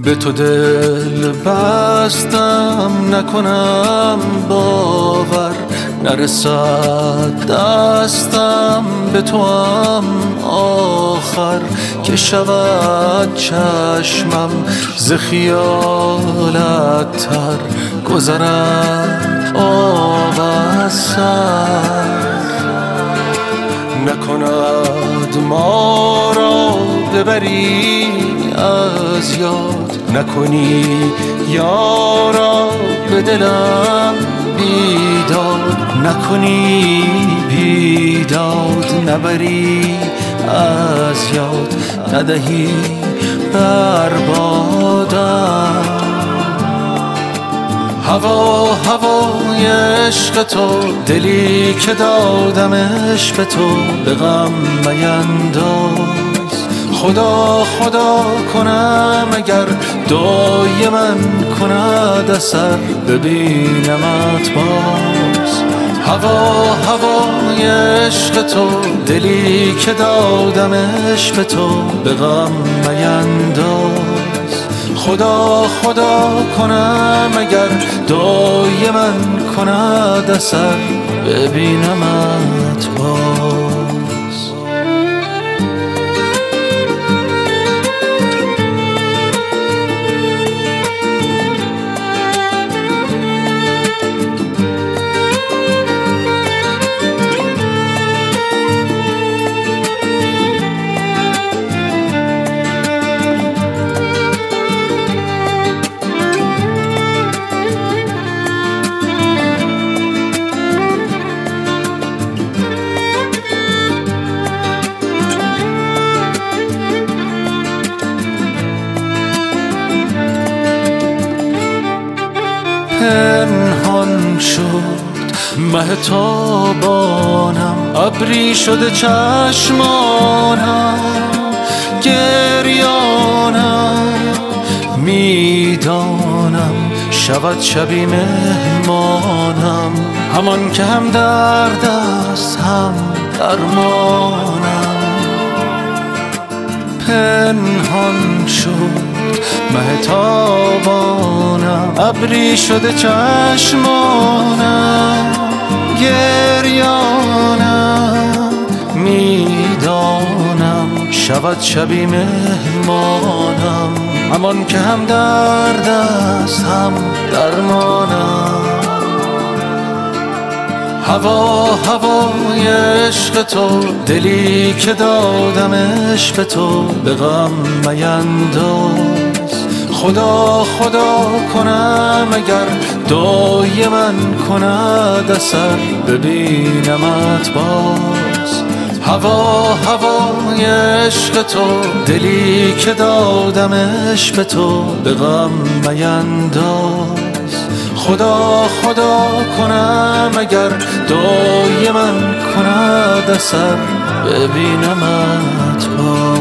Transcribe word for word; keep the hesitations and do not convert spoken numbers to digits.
به تو دل بستم، نکنم باور نرسد دستم به تو هم آخر، که شود چشمم ز خیالت تر، گذرد آب از سر. نکند ما را ببری از یاد، نکنی یارا به دلم بیداد، نکنی بیداد نبری از یاد، ندهی بربادم. هوا هوای عشق تو، دلی که دادمش به تو به غم مینداز. خدا خدا کنم اگر دای من کند اثر، ببینمت باز. هوا هوای عشق تو، دلی که دادمش به تو به غم مینداز. خدا خدا کنم اگر دای من کند اثر، ببینمت باز. پنهان شد مهتابانم، ابری شده چشمانم، گریانم میدانم شود شبی مهمانم، همان که هم درد است هم درمانم. پنهان شد مهتابانم، ابری شده چشمانم، گریانم میدانم شود شبی مهمانم، همان که هم درد است هم درمانم. هوا هوای عشق تو، دلی که دادمش به تو به غم مینداز. خدا خدا کنم اگر دای من کند اثر، ببینمت باز. هوا هوای عشق تو، دلی که دادمش به تو به غم مینداز. خدا خدا کنم اگر دای من کند اثر، ببینمت باز.